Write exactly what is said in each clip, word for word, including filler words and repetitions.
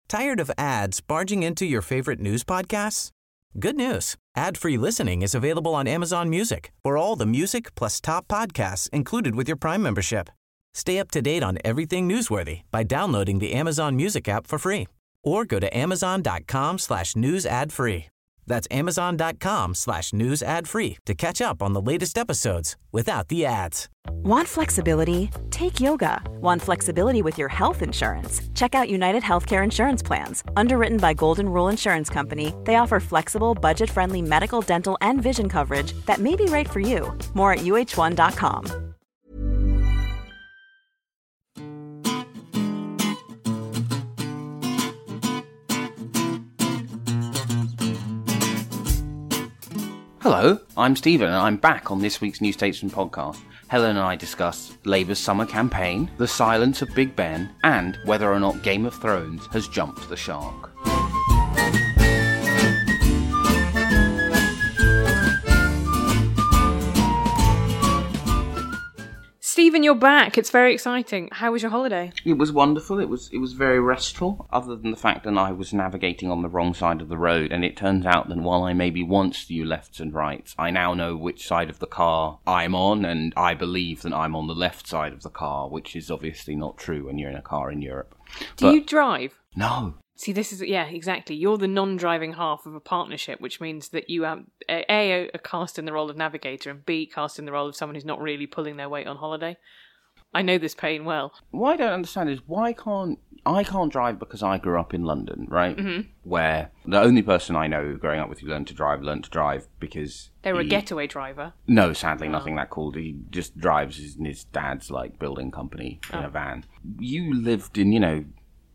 Tired of ads barging into your favorite news podcasts? Good news. Ad-free listening is available on Amazon Music for all the music plus top podcasts included with your Prime membership. Stay up to date on everything newsworthy by downloading the Amazon Music app for free or go to amazon.com slash news ad free. That's amazon.com slash news ad free to catch up on the latest episodes without the ads. Want flexibility? Take yoga. Want flexibility with your health insurance? Check out United Healthcare Insurance Plans. Underwritten by Golden Rule Insurance Company, they offer flexible, budget-friendly medical, dental, and vision coverage that may be right for you. More at U H one dot com. Hello, I'm Stephen and I'm back on this week's New Statesman podcast. Helen and I discuss Labour's summer campaign, the silence of Big Ben, and whether or not Game of Thrones has jumped the shark. Stephen, you're back. It's very exciting. How was your holiday? It was wonderful. It was it was very restful, other than the fact that I was navigating on the wrong side of the road, and it turns out that while I maybe once knew lefts and rights, I now know which side of the car I'm on, and I believe that I'm on the left side of the car, which is obviously not true when you're in a car in Europe. Do but, you drive? No. See, this is, yeah, exactly. You're the non-driving half of a partnership, which means that you are, A, are cast in the role of navigator, and B, cast in the role of someone who's not really pulling their weight on holiday. I know this pain well. What I don't understand is why can't... I can't drive because I grew up in London, right? Mm-hmm. Where the only person I know growing up with who learned to drive, learned to drive because... They were he, a getaway driver. No, sadly, oh. nothing that cool. He just drives his, his dad's, like, building company in oh. a van. You lived in, you know,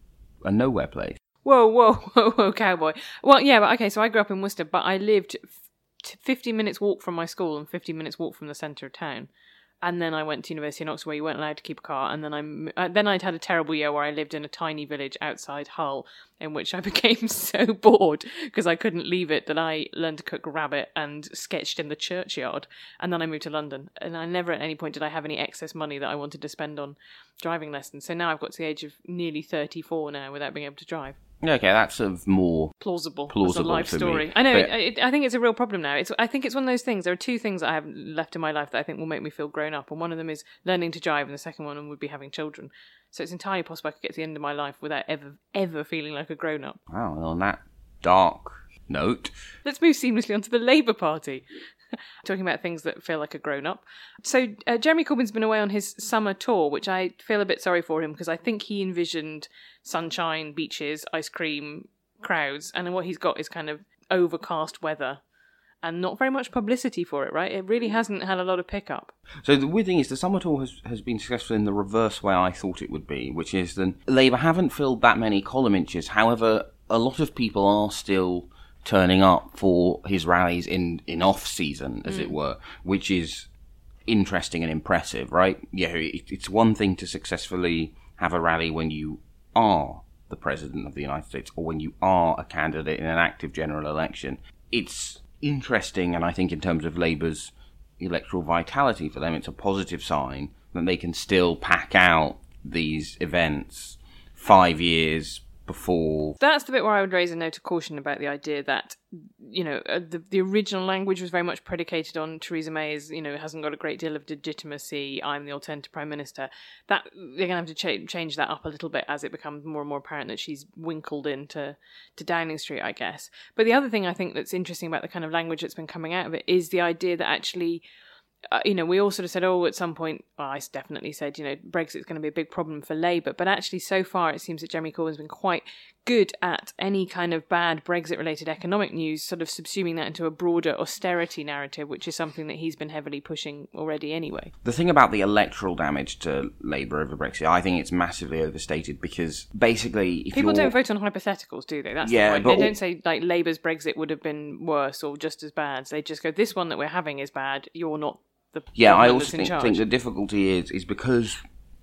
a nowhere place. Whoa, whoa, whoa, whoa, cowboy. Well, yeah, but okay, so I grew up in Worcester, but I lived f- fifty minutes walk from my school and fifty minutes walk from the centre of town. And then I went to University in Oxford where you weren't allowed to keep a car. And then I uh, then I'd had a terrible year where I lived in a tiny village outside Hull, in which I became so bored because I couldn't leave it that I learned to cook rabbit and sketched in the churchyard. And then I moved to London. And I never at any point did I have any excess money that I wanted to spend on driving lessons. So now I've got to the age of nearly thirty-four now without being able to drive. Okay, that's sort of more plausible. Plausible as a life for story. me. I know. But... It, I think it's a real problem now. It's. I think it's one of those things. There are two things that I have left in my life that I think will make me feel grown up, and one of them is learning to drive, and the second one would be having children. So it's entirely possible I could get to the end of my life without ever, ever feeling like a grown up. Wow. Well, on that dark note, let's move seamlessly onto the Labour Party. Talking about things that feel like a grown-up. So uh, Jeremy Corbyn's been away on his summer tour, which I feel a bit sorry for him because I think he envisioned sunshine, beaches, ice cream, crowds, and what he's got is kind of overcast weather and not very much publicity for it, right? It really hasn't had a lot of pickup. So the weird thing is the summer tour has, has been successful in the reverse way I thought it would be, which is that Labour haven't filled that many column inches. However, a lot of people are still turning up for his rallies in, in off-season, as mm. it were, which is interesting and impressive, right? Yeah, it, it's one thing to successfully have a rally when you are the President of the United States or when you are a candidate in an active general election. It's interesting, and I think in terms of Labour's electoral vitality for them, it's a positive sign that they can still pack out these events five years before. That's the bit where I would raise a note of caution about the idea that, you know, uh, the the original language was very much predicated on Theresa May's, you know, hasn't got a great deal of legitimacy, I'm the alternative Prime Minister. That they're going to have to cha- change that up a little bit as it becomes more and more apparent that she's winkled into to Downing Street, I guess. But the other thing I think that's interesting about the kind of language that's been coming out of it is the idea that actually, Uh, you know, we all sort of said, oh, at some point, well, I definitely said, you know, Brexit's going to be a big problem for Labour. But actually, so far, it seems that Jeremy Corbyn's been quite good at any kind of bad Brexit-related economic news, sort of subsuming that into a broader austerity narrative, which is something that he's been heavily pushing already anyway. The thing about the electoral damage to Labour over Brexit, I think it's massively overstated because basically... if People you're... don't vote on hypotheticals, do they? That's yeah, the point. But they don't say, like, Labour's Brexit would have been worse or just as bad. They just go, this one that we're having is bad, you're not the Yeah, I also in think, think the difficulty is is because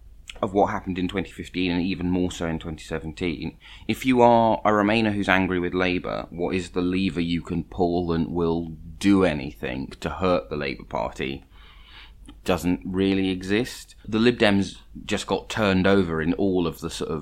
of what happened in twenty fifteen and even more so in twenty seventeen. If you are a Remainer who's angry with Labour, what is the lever you can pull and will do anything to hurt the Labour Party doesn't really exist. The Lib Dems just got turned over in all of the sort of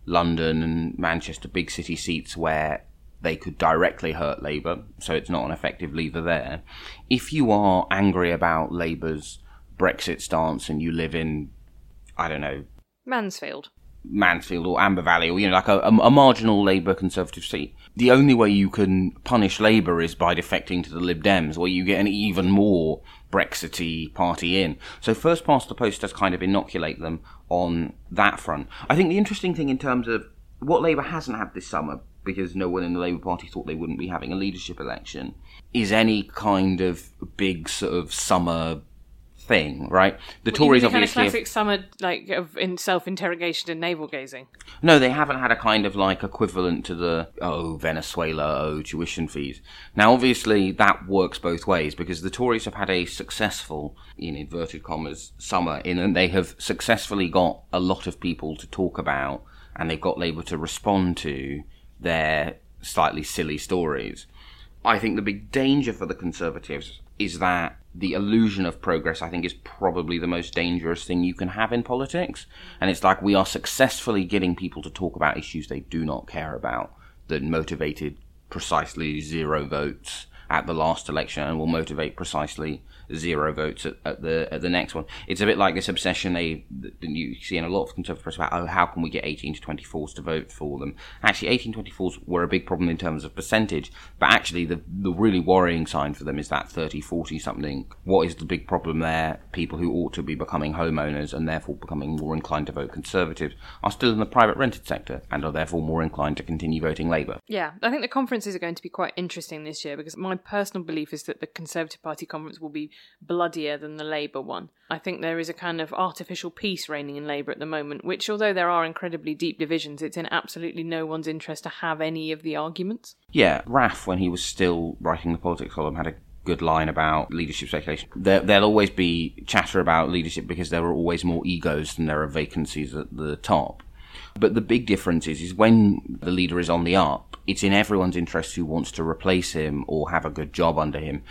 London and Manchester, big city seats where they could directly hurt Labour, so it's not an effective lever there. If you are angry about Labour's Brexit stance and you live in, I don't know, Mansfield. Mansfield or Amber Valley, or, you know, like a, a marginal Labour Conservative seat, the only way you can punish Labour is by defecting to the Lib Dems, where you get an even more Brexity party in. So first past the post does kind of inoculate them on that front. I think the interesting thing in terms of what Labour hasn't had this summer, because no one in the Labour Party thought they wouldn't be having a leadership election, is any kind of big sort of summer thing, right? The What, Tories you mean the obviously kind of classic summer, like, of in self-interrogation and navel-gazing. No, they haven't had a kind of like equivalent to the, oh, Venezuela, oh, tuition fees. Now, obviously, that works both ways, because the Tories have had a successful, in inverted commas, summer, in and they have successfully got a lot of people to talk about, and they've got Labour to respond to their slightly silly stories. I think the big danger for the Conservatives is that the illusion of progress, I think, is probably the most dangerous thing you can have in politics. And it's like we are successfully getting people to talk about issues they do not care about, that motivated precisely zero votes at the last election and will motivate precisely zero votes at, at the at the next one. It's a bit like this obsession they that you see in a lot of conservative press about, oh, how can we get eighteen to twenty-fours to vote for them? Actually, eighteen twenty-fours were a big problem in terms of percentage, but actually the the really worrying sign for them is that thirty, forty something. What is the big problem there? People who ought to be becoming homeowners and therefore becoming more inclined to vote Conservative are still in the private rented sector and are therefore more inclined to continue voting Labour. Yeah, I think the conferences are going to be quite interesting this year, because my personal belief is that the Conservative Party conference will be bloodier than the Labour one. I think there is a kind of artificial peace reigning in Labour at the moment, which, although there are incredibly deep divisions, it's in absolutely no one's interest to have any of the arguments. Yeah, Raf, when he was still writing the politics column, had a good line about leadership speculation. There, there'll always be chatter about leadership because there are always more egos than there are vacancies at the top. But the big difference is, is when the leader is on the up, it's in everyone's interest who wants to replace him or have a good job under him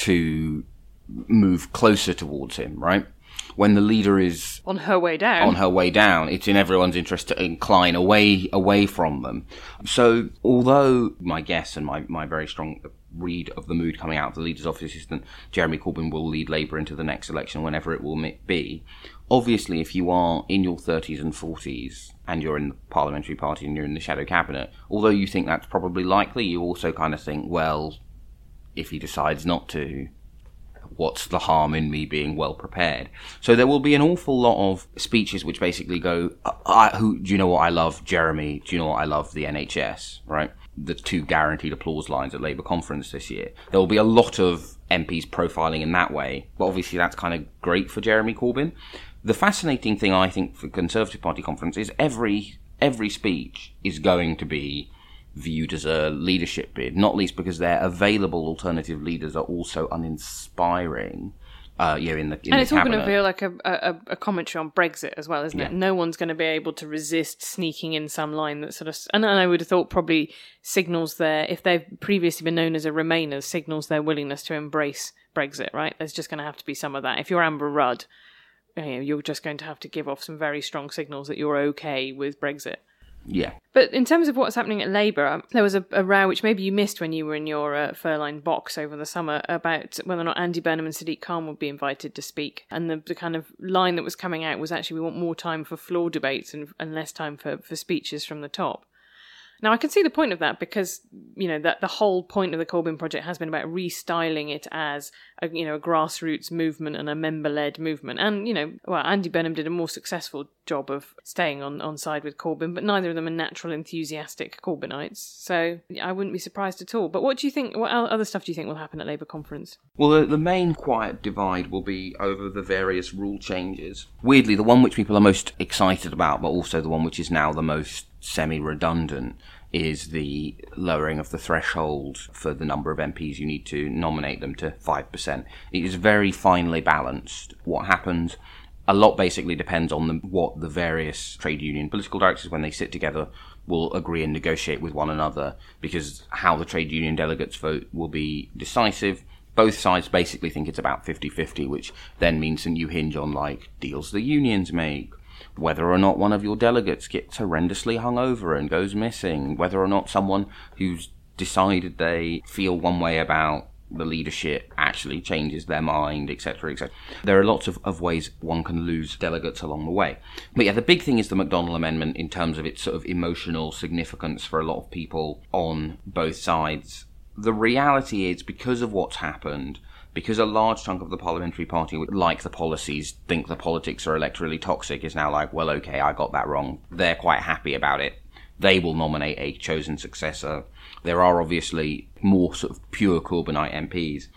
to move closer towards him, right? When the leader is on her way down, on her way down, it's in everyone's interest to incline away away from them. So, although my guess and my, my very strong read of the mood coming out of the leader's office is that Jeremy Corbyn will lead Labour into the next election, whenever it will be, obviously, if you are in your thirties and forties and you're in the parliamentary party and you're in the shadow cabinet, although you think that's probably likely, you also kind of think, well, if he decides not to, what's the harm in me being well prepared? So there will be an awful lot of speeches which basically go, I, who, do you know what I love? Jeremy. Do you know what I love? The N H S, right? The two guaranteed applause lines at Labour conference this year. There will be a lot of M Ps profiling in that way, but obviously that's kind of great for Jeremy Corbyn. The fascinating thing, I think, for Conservative Party conference is every every speech is going to be viewed as a leadership bid, not least because their available alternative leaders are also uninspiring. Uh, yeah, in the in and the it's all cabinet. going to feel like a, a, a commentary on Brexit as well, isn't Yeah. it? No one's going to be able to resist sneaking in some line that sort of, and, and I would have thought probably signals their, if they've previously been known as a Remainers, signals their willingness to embrace Brexit, right? There's just going to have to be some of that. If you're Amber Rudd, you know, you're just going to have to give off some very strong signals that you're okay with Brexit. Yeah. But in terms of what's happening at Labour, um, there was a, a row which maybe you missed when you were in your uh, fur-lined box over the summer about whether or not Andy Burnham and Sadiq Khan would be invited to speak. And the, the kind of line that was coming out was actually, we want more time for floor debates and, and less time for, for speeches from the top. Now, I can see the point of that because, you know, that the whole point of the Corbyn project has been about restyling it as a, you know, a grassroots movement and a member-led movement. And, you know, well, Andy Burnham did a more successful job of staying on, on side with Corbyn, but neither of them are natural, enthusiastic Corbynites. So I wouldn't be surprised at all. But what do you think, what other stuff do you think will happen at Labour conference? Well, the, the main quiet divide will be over the various rule changes. Weirdly, the one which people are most excited about, but also the one which is now the most semi-redundant, is the lowering of the threshold for the number of M Ps you need to nominate them to five percent. It is very finely balanced. What happens, a lot basically depends on the, what the various trade union political directors, when they sit together, will agree and negotiate with one another, because how the trade union delegates vote will be decisive. Both sides basically think it's about fifty-fifty, which then means that you hinge on, like, deals the unions make, whether or not one of your delegates gets horrendously hungover and goes missing, whether or not someone who's decided they feel one way about the leadership actually changes their mind, et cetera, et cetera. There are lots of, of ways one can lose delegates along the way. But yeah, the big thing is the McDonnell Amendment in terms of its sort of emotional significance for a lot of people on both sides. The reality is, because of what's happened, because a large chunk of the parliamentary party like the policies, think the politics are electorally toxic, is now like, well, okay, I got that wrong. They're quite happy about it. They will nominate a chosen successor. There are obviously more sort of pure Corbynite M Ps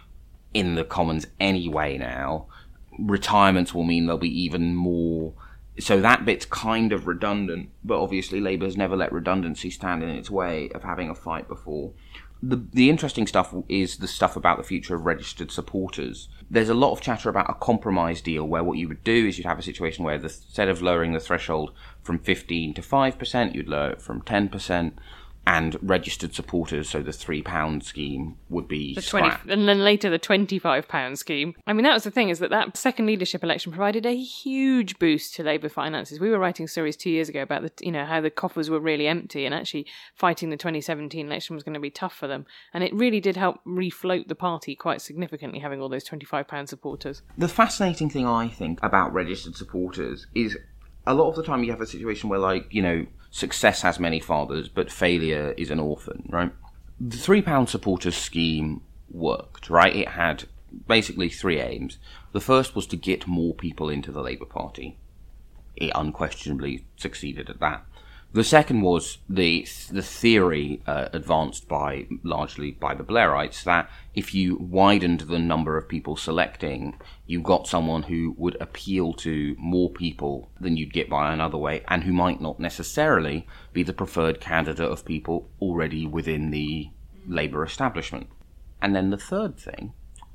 in the Commons anyway now. Retirements will mean there'll be even more. So that bit's kind of redundant, but obviously Labour's never let redundancy stand in its way of having a fight before. The the interesting stuff is the stuff about the future of registered supporters. There's a lot of chatter about a compromise deal where what you would do is you'd have a situation where the, instead of lowering the threshold from fifteen to five percent, you'd lower it from ten percent. And registered supporters, so the three pound scheme, would be the twenty, and then later the twenty-five pound scheme. I mean, that was the thing, is that that second leadership election provided a huge boost to Labour finances. We were writing stories two years ago about the, you know, how the coffers were really empty, and actually fighting the twenty seventeen election was going to be tough for them. And it really did help refloat the party quite significantly, having all those twenty-five pound supporters. The fascinating thing, I think, about registered supporters is a lot of the time you have a situation where, like, you know, success has many fathers, but failure is an orphan, right? The three pound supporters scheme worked, right? It had basically three aims. The first was to get more people into the Labour Party. It unquestionably succeeded at that. The second was the the theory uh, advanced by largely by the Blairites that if you widened the number of people selecting, you got someone who would appeal to more people than you'd get by another way, and who might not necessarily be the preferred candidate of people already within the Labour establishment. And then the third thing,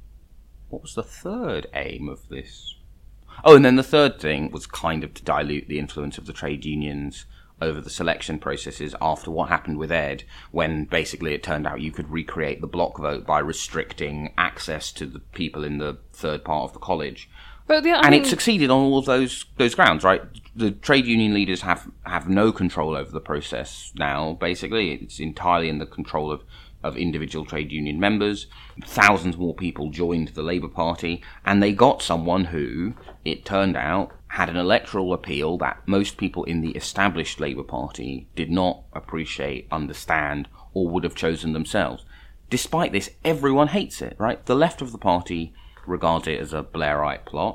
what was the third aim of this? Oh, and then the third thing was kind of to dilute the influence of the trade unions over the selection processes after what happened with Ed, when basically it turned out you could recreate the block vote by restricting access to the people in the third part of the college. But the, I and mean, it succeeded on all of those those grounds, right? The trade union leaders have, have no control over the process now, basically. It's entirely in the control of, of individual trade union members. Thousands more people joined the Labour Party, and they got someone who, it turned out, had an electoral appeal that most people in the established Labour Party did not appreciate, understand, or would have chosen themselves. Despite this, everyone hates it, right? The left of the party regards it as a Blairite plot.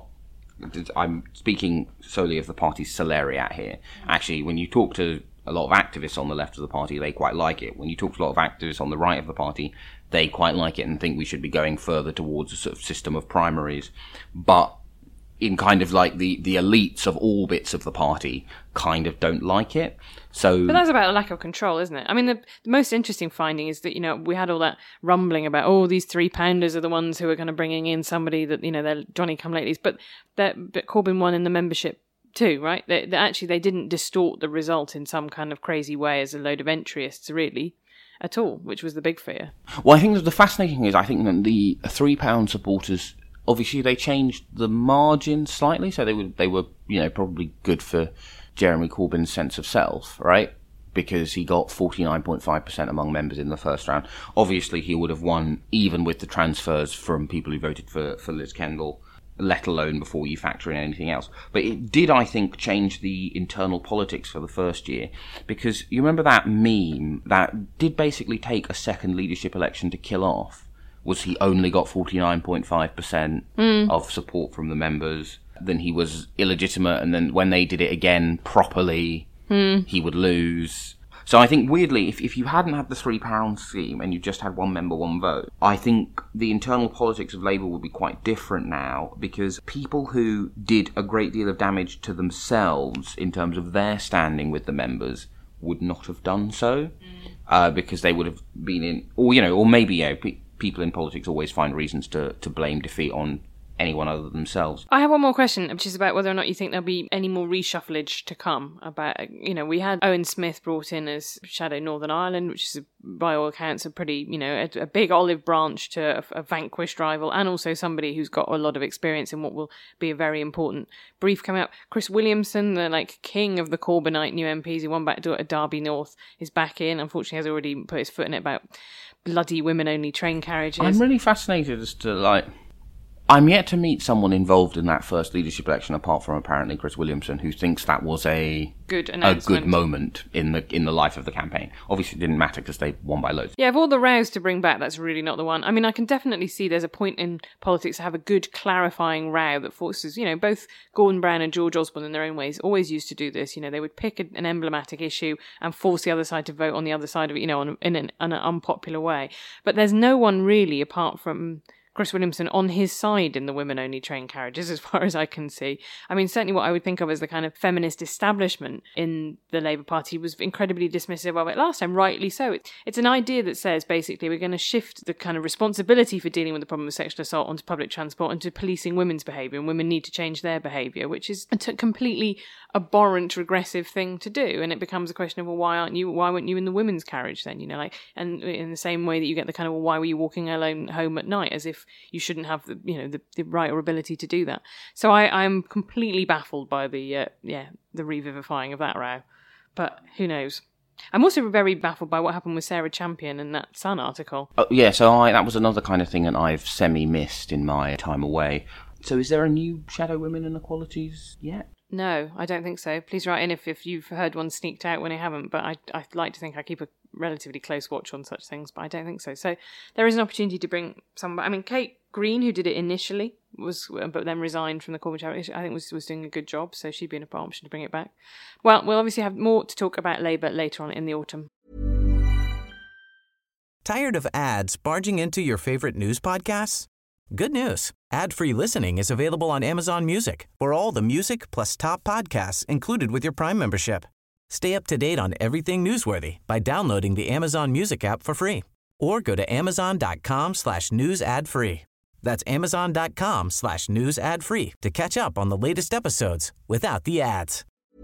I'm speaking solely of the party's salariat here. Actually, when you talk to a lot of activists on the left of the party, they quite like it. When you talk to a lot of activists on the right of the party, they quite like it and think we should be going further towards a sort of system of primaries. But in kind of like the, the elites of all bits of the party kind of don't like it. So, but that's about a lack of control, isn't it? I mean, the, the most interesting finding is that, you know, we had all that rumbling about, oh, these three pounders are the ones who are kind of bringing in somebody that, you know, they're Johnny-come-latelys. But, but Corbyn won in the membership too, right? They, they actually, they didn't distort the result in some kind of crazy way as a load of entryists, really, at all, which was the big fear. Well, I think that the fascinating thing is, I think that the three pound supporters, obviously they changed the margin slightly, so they were, they were, you know, probably good for Jeremy Corbyn's sense of self, right? Because he got forty-nine point five percent among members in the first round. Obviously, he would have won even with the transfers from people who voted for, for Liz Kendall, let alone before you factor in anything else. But it did, I think, change the internal politics for the first year, because you remember that meme that did basically take a second leadership election to kill off? Was he only got forty-nine point five percent mm. of support from the members, then he was illegitimate, and then when they did it again properly, mm. he would lose. So I think, weirdly, if, if you hadn't had the three pound scheme and you just had one member, one vote, I think the internal politics of Labour would be quite different now, because people who did a great deal of damage to themselves in terms of their standing with the members would not have done so, mm. uh, because they would have been in, or, you know, or maybe, you know, pe- people in politics always find reasons to, to blame defeat on anyone other than themselves. I have one more question, which is about whether or not you think there'll be any more reshufflage to come. About, you know, we had Owen Smith brought in as Shadow Northern Ireland, which is, by all accounts, a pretty, you know, a, a big olive branch to a, a vanquished rival, and also somebody who's got a lot of experience in what will be a very important brief coming up. Chris Williamson, the like king of the Corbynite new M Ps, who won back to at Derby North, is back in. Unfortunately, has already put his foot in it about bloody women-only train carriages. I'm really fascinated as to, like... I'm yet to meet someone involved in that first leadership election, apart from apparently Chris Williamson, who thinks that was a good a good moment in the in the life of the campaign. Obviously, it didn't matter because they won by loads. Yeah, of all the rows to bring back, that's really not the one. I mean, I can definitely see there's a point in politics to have a good clarifying row that forces, you know, both Gordon Brown and George Osborne in their own ways always used to do this. You know, they would pick a, an emblematic issue and force the other side to vote on the other side of it, you know, on, in an, an unpopular way. But there's no one really, apart from Chris Williamson, on his side in the women-only train carriages, as far as I can see. I mean, certainly what I would think of as the kind of feminist establishment in the Labour Party was incredibly dismissive of it last time, rightly so. It, it's an idea that says, basically, we're going to shift the kind of responsibility for dealing with the problem of sexual assault onto public transport and to policing women's behaviour, and women need to change their behaviour, which is a t- completely abhorrent, regressive thing to do. And it becomes a question of, well, why aren't you, why weren't you in the women's carriage then? You know, like, and in the same way that you get the kind of, well, why were you walking alone home at night, as if you shouldn't have the, you know, the, the right or ability to do that. So I, I'm completely baffled by the, uh, yeah, the revivifying of that row. But who knows? I'm also very baffled by what happened with Sarah Champion and that Sun article. Oh, yeah, so I, that was another kind of thing that I've semi-missed in my time away. So is there a new Shadow Women Inequalities yet? No, I don't think so. Please write in if, if you've heard one sneaked out when I haven't, but I, I'd like to think I keep a relatively close watch on such things, but I don't think so. So there is an opportunity to bring someone. I mean, Kate Green, who did it initially, was but then resigned from the Corbyn charity, I think was, was doing a good job, so she'd be an option to bring it back. Well, we'll obviously have more to talk about Labour later on in the autumn. Tired of ads barging into your favorite news podcasts? Good news. Ad-free listening is available on Amazon Music for all the music plus top podcasts included with your Prime membership. Stay up to date on everything newsworthy by downloading the Amazon Music app for free or go to amazon.com slash news ad free. That's amazon.com slash news ad free to catch up on the latest episodes without the ads.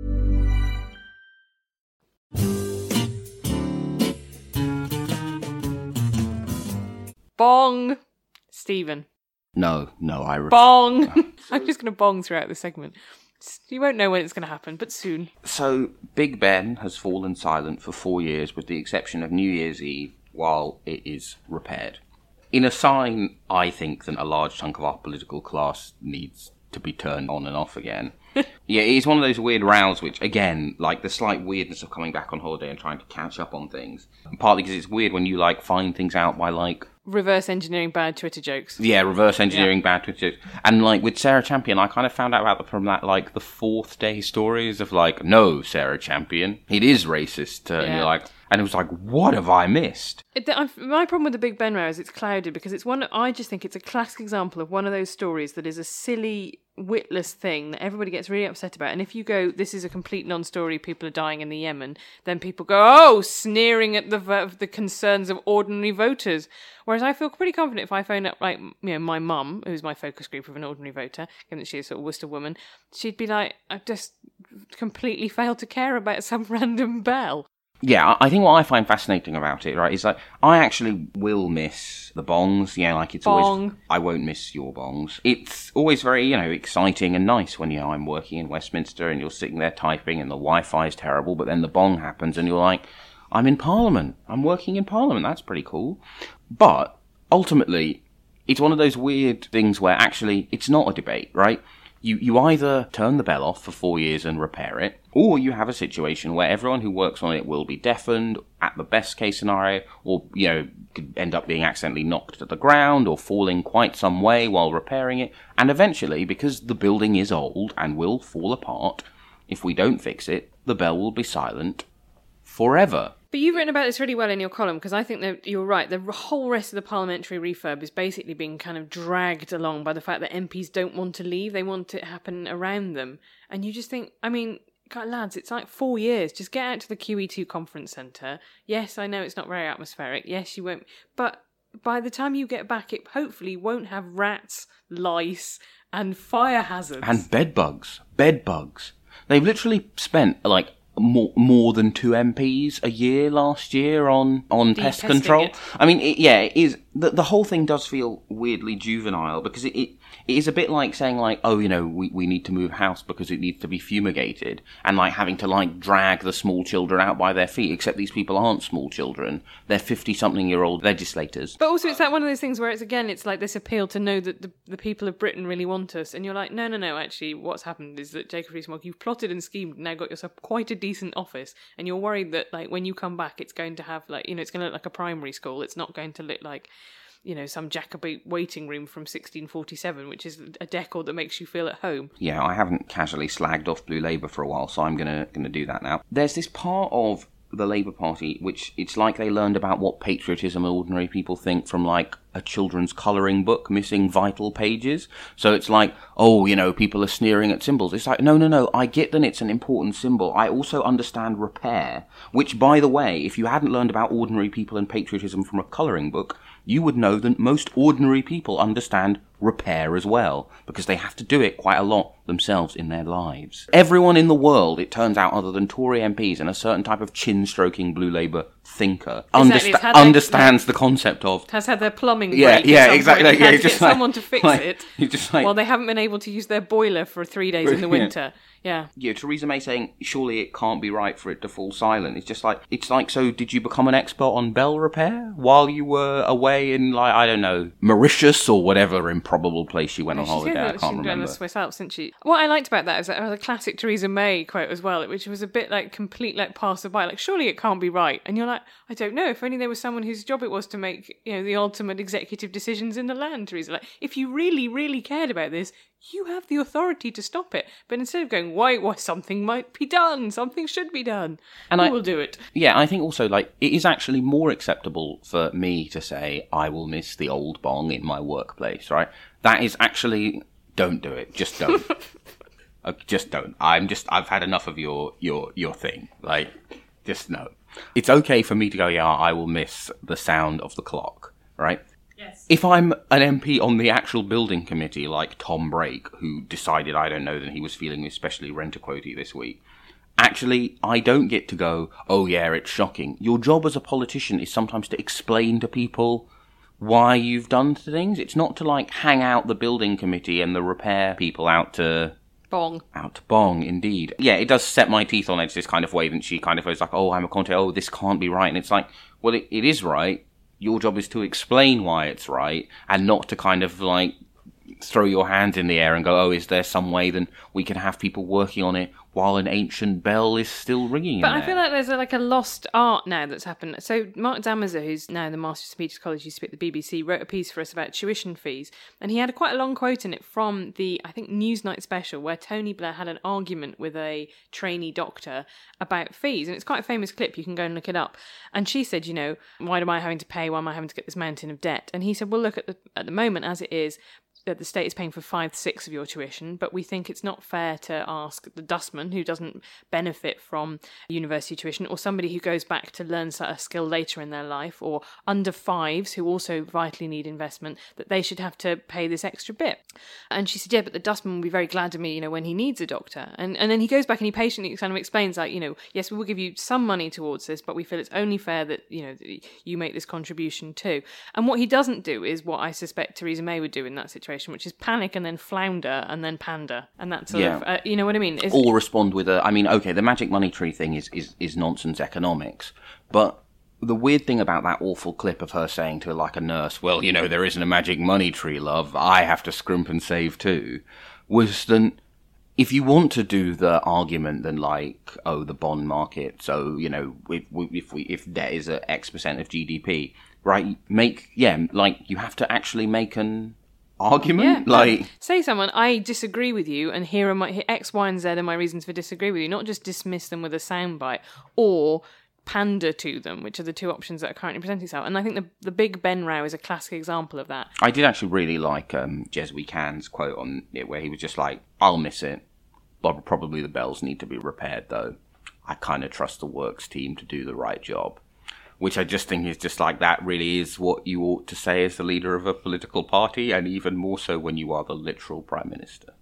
Bong! Stephen. No, no, I... Ref- bong! I'm just going to bong throughout the segment. You won't know when it's going to happen, but soon. So, Big Ben has fallen silent for four years with the exception of New Year's Eve while it is repaired. In a sign, I think, that a large chunk of our political class needs to be turned on and off again. Yeah, it's one of those weird rows which, again, like the slight weirdness of coming back on holiday and trying to catch up on things. And partly because it's weird when you, like, find things out by, like... reverse engineering bad Twitter jokes. Yeah, reverse engineering yeah. bad Twitter jokes. And, like, with Sarah Champion, I kind of found out about the, from that, like, the fourth day stories of, like, no, Sarah Champion, it is racist. Uh, yeah. And you're like... And it was like, what have I missed? It, I've, my problem with the Big Ben row is it's clouded because it's one. I just think it's a classic example of one of those stories that is a silly, witless thing that everybody gets really upset about. And if you go, this is a complete non-story, people are dying in the Yemen, then people go, oh, sneering at the the concerns of ordinary voters. Whereas I feel pretty confident if I phone up, like, you know, my mum, who's my focus group of an ordinary voter, given that she's a sort of Worcester woman, she'd be like, I've just completely failed to care about some random bell. Yeah, I think what I find fascinating about it, right, is like, I actually will miss the bongs, you know, like it's Bong. always, I won't miss your bongs. It's always very, you know, exciting and nice when, you know, I'm working in Westminster and you're sitting there typing and the Wi-Fi is terrible, but then the bong happens and you're like, I'm in Parliament, I'm working in Parliament, that's pretty cool. But, ultimately, it's one of those weird things where actually, it's not a debate, right? You you either turn the bell off for four years and repair it, or you have a situation where everyone who works on it will be deafened, at the best case scenario, or, you know, could end up being accidentally knocked to the ground or falling quite some way while repairing it. And eventually, because the building is old and will fall apart, if we don't fix it, the bell will be silent forever. But you've written about this really well in your column, because I think that you're right. The whole rest of the parliamentary refurb is basically being kind of dragged along by the fact that M Ps don't want to leave. They want it to happen around them. And you just think, I mean, God, lads, it's like four years. Just get out to the Q E two conference centre. Yes, I know it's not very atmospheric. Yes, you won't. But by the time you get back, it hopefully won't have rats, lice, and fire hazards. And bed bugs. Bed bugs. They've literally spent, like, more more than two M Ps a year last year on, on pest control. It. I mean, it, yeah, it is, the, the whole thing does feel weirdly juvenile, because it, it, it is a bit like saying, like, oh, you know, we, we need to move house because it needs to be fumigated, and, like, having to, like, drag the small children out by their feet, except these people aren't small children. They're fifty-something-year-old legislators. But also, it's like one of those things where it's, again, it's like this appeal to know that the, the people of Britain really want us, and you're like, no, no, no, actually, what's happened is that Jacob Rees-Mogg, you've plotted and schemed, and now got yourself quite a decent office, and you're worried that, like, when you come back, it's going to have, like, you know, it's going to look like a primary school. It's not going to look like, you know, some Jacobite waiting room from sixteen forty-seven, which is a decor that makes you feel at home. Yeah, I haven't casually slagged off Blue Labour for a while, so I'm gonna gonna do that now. There's this part of the Labour Party which it's like they learned about what patriotism ordinary people think from, like, a children's colouring book missing vital pages. So it's like, oh, you know, people are sneering at symbols. It's like, no, no, no, I get that it's an important symbol. I also understand repair, which, by the way, if you hadn't learned about ordinary people and patriotism from a colouring book, you would know that most ordinary people understand repair as well, because they have to do it quite a lot themselves in their lives. Everyone in the world, it turns out, other than Tory M Ps and a certain type of chin-stroking Blue Labour thinker, exactly. understa- understands their, the concept of... Has had their plumbing yeah, break yeah, at some exactly. point. Yeah, had to just get like, someone to fix like, it. You just like, well, they haven't been able to use their boiler for three days in the winter. Yeah. Yeah, Theresa May saying, surely it can't be right for it to fall silent. It's just like, it's like, so did you become an expert on bell repair while you were away in, like, I don't know, Mauritius or whatever improbable place you went on She's holiday? I can't she's remember. She's the Swiss Alps, isn't she? What I liked about that is that it was a classic Theresa May quote as well, which was a bit like complete, like, passerby, like, surely it can't be right. And you're like, I don't know, if only there was someone whose job it was to make, you know, the ultimate executive decisions in the land, Theresa. Like, if you really, really cared about this, you have the authority to stop it. But instead of going, why, why something might be done, something should be done, and I will do it. Yeah, I think also, like, it is actually more acceptable for me to say, I will miss the old bong in my workplace, right? That is actually, don't do it. Just don't. uh, just don't. I'm just, I've had enough of your, your, your thing. Like, just no. It's okay for me to go, yeah, I will miss the sound of the clock, right? Yes. If I'm an M P on the actual building committee, like Tom Brake, who decided, I don't know, that he was feeling especially rent-a-quoty this week, actually, I don't get to go, oh yeah, it's shocking. Your job as a politician is sometimes to explain to people why you've done things. It's not to, like, hang out the building committee and the repair people out to... Bong. Out to bong, indeed. Yeah, it does set my teeth on edge, this kind of way that she kind of goes like, oh, I'm a Conte, oh, this can't be right. And it's like, well, it, it is right. Your job is to explain why it's right, and not to kind of, like, throw your hands in the air and go, oh, is there some way then we can have people working on it while an ancient bell is still ringing But in I there? feel like there's a, like a lost art now that's happened. So Mark Zamazer, who's now the Master of St Peter's College, used to be at the B B C, wrote a piece for us about tuition fees, and he had a quite a long quote in it from the, I think, Newsnight special, where Tony Blair had an argument with a trainee doctor about fees, and it's quite a famous clip, you can go and look it up. And she said, you know, why am I having to pay, why am I having to get this mountain of debt? And he said, well, look, at the, at the moment, as it is, that the state is paying for five six of your tuition, but we think it's not fair to ask the dustman who doesn't benefit from university tuition, or somebody who goes back to learn a skill later in their life, or under fives who also vitally need investment, that they should have to pay this extra bit. And she said, yeah, but the dustman will be very glad to me, you know, when he needs a doctor. And and then he goes back and he patiently kind of explains, like, you know, yes, we will give you some money towards this, but we feel it's only fair that, you know, you make this contribution too. And what he doesn't do is what I suspect Theresa May would do in that situation, which is panic and then flounder and then pander, and that sort Yeah. of, uh, you know what I mean? It's, Or respond with a, I mean, okay, the magic money tree thing is, is, is nonsense economics, but the weird thing about that awful clip of her saying to, like, a nurse, well, you know, there isn't a magic money tree, love, I have to scrimp and save too, was that if you want to do the argument then, like, oh, the bond market, so, you know, if, if we, if debt is at X percent of G D P, right, make, yeah, like, you have to actually make an argument, yeah, like, say someone, I disagree with you, and here are my here, X, Y, and Z are my reasons for disagreeing with you. Not just dismiss them with a soundbite, or pander to them, which are the two options that are currently presenting itself. And I think the the Big Ben row is a classic example of that. I did actually really like um, Jeswy Can's quote on it, where he was just like, I'll miss it, but probably the bells need to be repaired, though. I kind of trust the works team to do the right job. which I just think is just like, that really is what you ought to say as the leader of a political party, and even more so when you are the literal Prime Minister.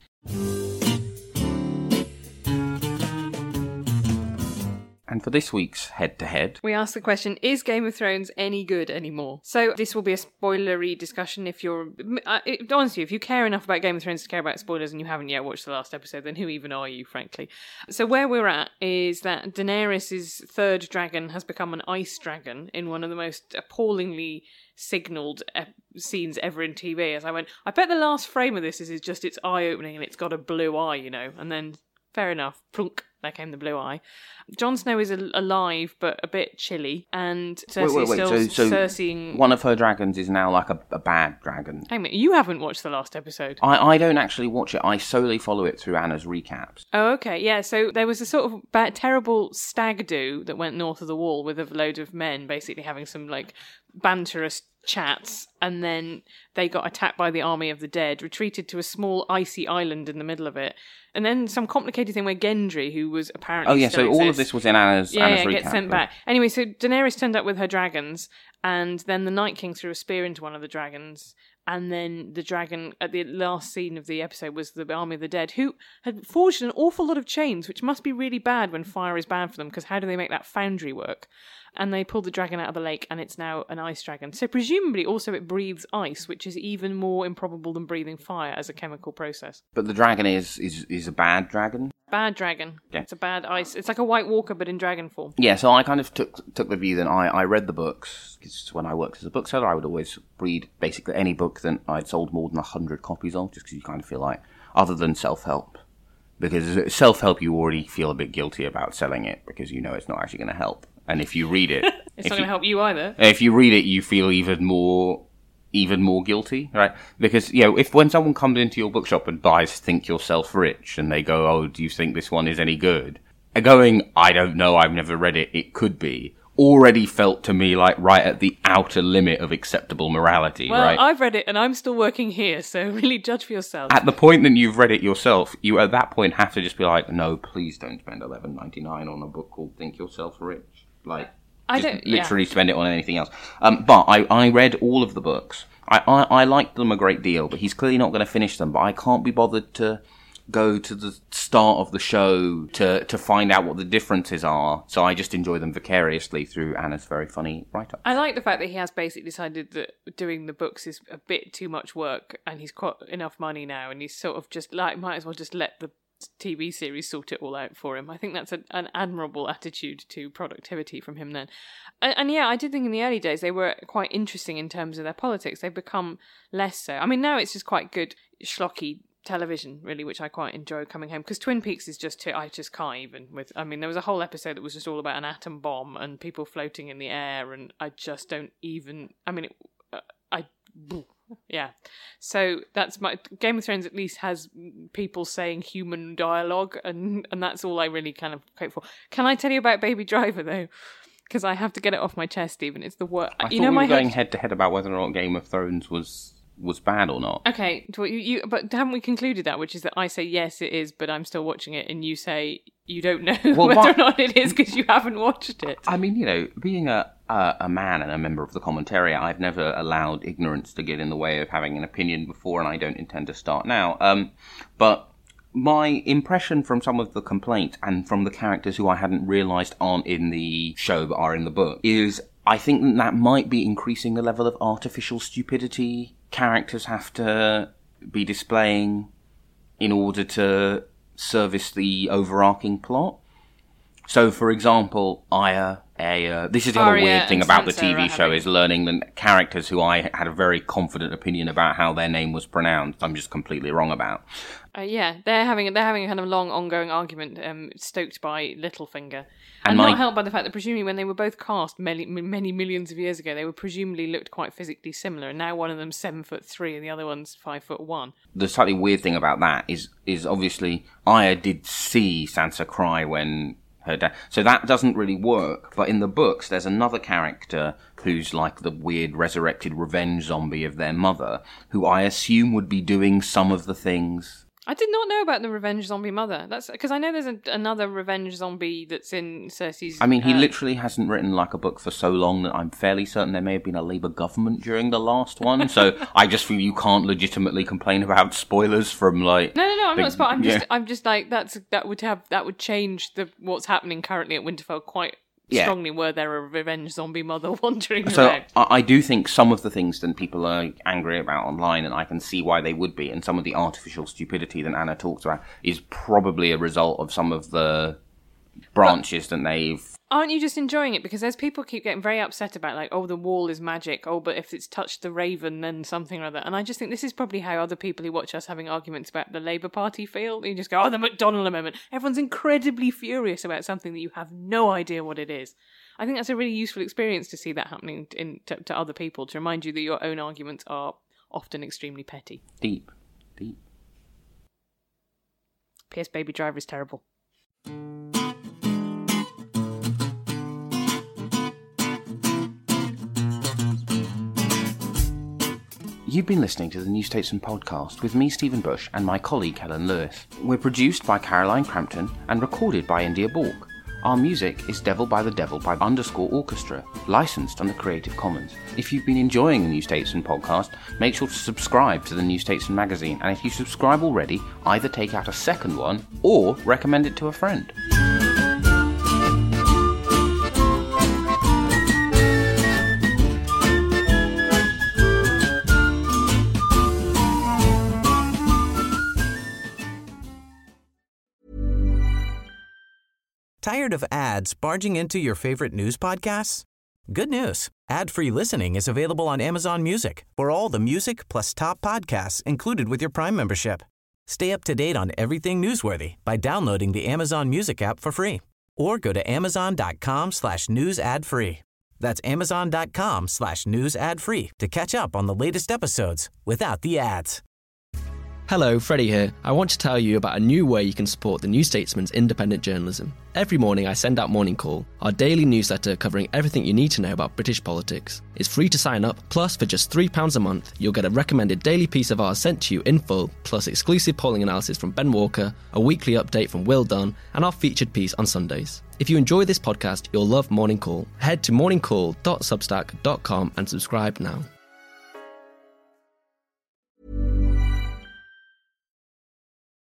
And for this week's head-to-head, we asked the question, is Game of Thrones any good anymore? So this will be a spoilery discussion. If you're... Uh, it, honestly, if you care enough about Game of Thrones to care about spoilers and you haven't yet watched the last episode, then who even are you, frankly? So where we're at is that Daenerys' third dragon has become an ice dragon in one of the most appallingly signalled ep- scenes ever in T V. As I went, I bet the last frame of this is, is just its eye opening and it's got a blue eye, you know, and then... Fair enough. Plunk. There came the blue eye. Jon Snow is al- alive, but a bit chilly, and Cersei wait, wait, wait. is still so, so Cersei. One of her dragons is now like a, a bad dragon. Hang on, you haven't watched the last episode. I, I don't actually watch it. I solely follow it through Anna's recaps. Oh, okay, yeah. So there was a sort of bad, terrible stag do that went north of the wall with a load of men basically having some like banterous chats, and then they got attacked by the army of the dead, retreated to a small icy island in the middle of it, and then some complicated thing where Gendry, who was apparently oh yeah, still so exists, all of this was in Anna's, yeah, Anna's yeah, recap. gets sent back. Anyway, so Daenerys turned up with her dragons, and then the Night King threw a spear into one of the dragons, and then the dragon at the last scene of the episode was the army of the dead, who had forged an awful lot of chains, which must be really bad when fire is bad for them, because how do they make that foundry work? And they pulled the dragon out of the lake, and it's now an ice dragon. So presumably also it breathes ice, which is even more improbable than breathing fire as a chemical process. But the dragon is is, is a bad dragon? Bad dragon. Yeah. It's a bad ice. It's like a White Walker, but in dragon form. Yeah, so I kind of took took the view that I, I read the books, because when I worked as a bookseller, I would always read basically any book that I'd sold more than one hundred copies of, just because you kind of feel like, other than self-help. Because self-help, you already feel a bit guilty about selling it, because you know it's not actually going to help. And if you read it... it's not going to help you either. If you read it, you feel even more even more guilty, right? Because, you know, if when someone comes into your bookshop and buys Think Yourself Rich, and they go, oh, do you think this one is any good? And going, I don't know, I've never read it, it could be, already felt to me like right at the outer limit of acceptable morality, well, right? Well, I've read it, and I'm still working here, so really judge for yourself. At the point that you've read it yourself, you at that point have to just be like, no, please don't spend eleven ninety-nine on a book called Think Yourself Rich. Like, I just don't literally yeah. spend it on anything else. Um, but I, I read all of the books. I, I, I liked them a great deal, but he's clearly not going to finish them. But I can't be bothered to go to the start of the show to, to find out what the differences are. So I just enjoy them vicariously through Anna's very funny write-up. I like the fact that he has basically decided that doing the books is a bit too much work, and he's got enough money now, and he's sort of just like, might as well just let the T V series sort it all out for him. I think that's a, an admirable attitude to productivity from him then. And, and yeah, I did think in the early days they were quite interesting in terms of their politics. They've become less so. I mean, now it's just quite good schlocky television, really, which I quite enjoy coming home, because Twin Peaks is just too, I just can't even with, I mean, there was a whole episode that was just all about an atom bomb and people floating in the air, and I just don't even, I mean, it, uh, I, yeah. So that's my, Game of Thrones at least has people saying human dialogue, and, and that's all I really kind of hope for. Can I tell you about Baby Driver, though? Because I have to get it off my chest, Stephen. It's the worst. I you thought know, we my were going head... head to head about whether or not Game of Thrones was was bad or not. Okay, you, you, but haven't we concluded that? Which is that I say yes, it is, but I'm still watching it, and you say you don't know well, whether my... or not it is because you haven't watched it. I mean, you know, being a, a a man and a member of the commentariat, I've never allowed ignorance to get in the way of having an opinion before, and I don't intend to start now. Um, but my impression from some of the complaints and from the characters who I hadn't realised aren't in the show but are in the book is I think that, that might be increasing the level of artificial stupidity characters have to be displaying in order to service the overarching plot. So, for example, Arya, Arya, this is the other Arya weird thing and about the Sansa T V are show having- is learning the characters who I had a very confident opinion about how their name was pronounced, I'm just completely wrong about. Uh, yeah, they're having they're having a kind of long, ongoing argument, um, stoked by Littlefinger, and, And my- not helped by the fact that presumably when they were both cast many, many millions of years ago, they were presumably looked quite physically similar. And now one of them's seven foot three, and the other one's five foot one. The slightly weird thing about that is is obviously Arya did see Sansa cry when her dad, so that doesn't really work. But in the books, there's another character who's like the weird resurrected revenge zombie of their mother, who I assume would be doing some of the things I did not know about the revenge zombie mother. That's because I know there's a, another revenge zombie that's in Cersei's... I mean, he uh, literally hasn't written like a book for so long that I'm fairly certain there may have been a Labour government during the last one. So I just feel you can't legitimately complain about spoilers from like... No, no, no, I'm the, not spot. I'm just, yeah. I'm just like that's that would have that would change the what's happening currently at Winterfell quite Yeah. strongly. Were there a revenge zombie mother wandering So around? I, I do think some of the things that people are angry about online, and I can see why they would be, and some of the artificial stupidity that Anna talks about is probably a result of some of the branches but, that they've... Aren't you just enjoying it? Because there's people keep getting very upset about, like, oh, the wall is magic. Oh, but if it's touched the raven, then something or other. And I just think this is probably how other people who watch us having arguments about the Labour Party feel. You just go, oh, the McDonnell Amendment. Everyone's incredibly furious about something that you have no idea what it is. I think that's a really useful experience to see that happening in, to, to other people, to remind you that your own arguments are often extremely petty. Deep. Deep. P S Baby Driver is terrible. You've been listening to the New Statesman podcast with me, Stephen Bush, and my colleague, Helen Lewis. We're produced by Caroline Crampton and recorded by India Bork. Our music is Devil by the Devil by Underscore Orchestra, licensed under Creative Commons. If you've been enjoying the New Statesman podcast, make sure to subscribe to the New Statesman magazine, and if you subscribe already, either take out a second one or recommend it to a friend. Tired of ads barging into your favorite news podcasts? Good news. Ad-free listening is available on Amazon Music for all the music plus top podcasts included with your Prime membership. Stay up to date on everything newsworthy by downloading the Amazon Music app for free or go to amazon.com slash news ad free. That's amazon.com slash news ad free to catch up on the latest episodes without the ads. Hello, Freddie here. I want to tell you about a new way you can support the New Statesman's independent journalism. Every morning I send out Morning Call, our daily newsletter covering everything you need to know about British politics. It's free to sign up, plus for just three pounds a month, you'll get a recommended daily piece of ours sent to you in full, plus exclusive polling analysis from Ben Walker, a weekly update from Will Dunn, and our featured piece on Sundays. If you enjoy this podcast, you'll love Morning Call. Head to morning call dot substack dot com and subscribe now.